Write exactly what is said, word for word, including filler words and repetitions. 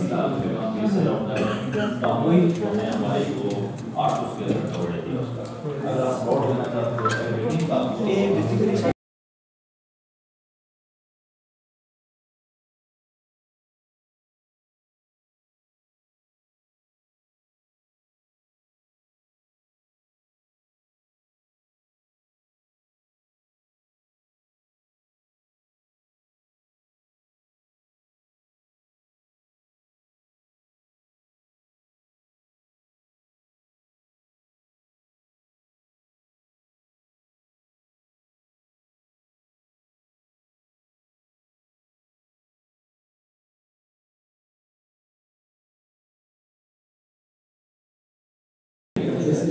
सामूहिक जो है हमारे जो आर्ट उसके अंदर कवर्ड है उसका अगर आप नोट लेना चाहते हो